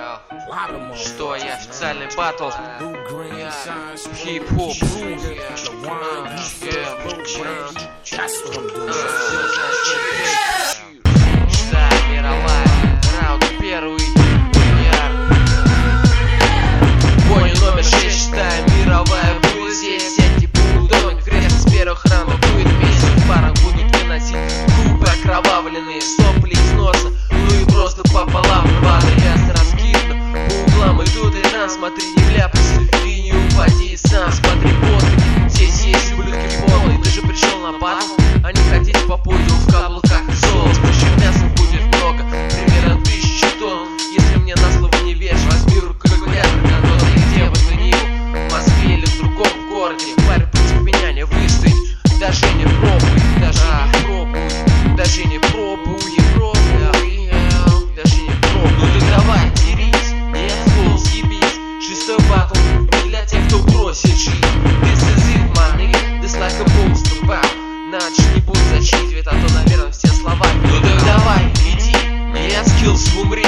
Что я официальный батл, хип-хоп, мировая, раунд первый, бой номер 6, шестая мировая будет здесь. Эти будут кресло с первых раундов будет вместе. В парах будут выносить губы окровавленные, сопли из носа, ну и просто пополам рваный ясно раскидно. По углам идут и там, смотри, не вляпайся, ты не упади сам, смотри боты. Здесь есть ублюдки полные, ты же пришел на батл, а не ходить по подиуму в каблуках и золото. Спущим мяса будет много, примерно 1000 тонн. Если мне на слово не веришь, возьми калькулятор, который где бы ты ни был, в Москве или в другом городе. Парень против меня не выстоит, даже не пробуй, даже не пробуй, даже не пробуй, даже не пробуй. Ну ты давай, дерись, нет, фул, съебись. Шестой батл не для тех, кто бросит жизнь. This is it, money, this like a booster, wow. Иначе не буду зачитывать, а то, наверное, все слова. Ну ты давай, иди, нет, skills, умри.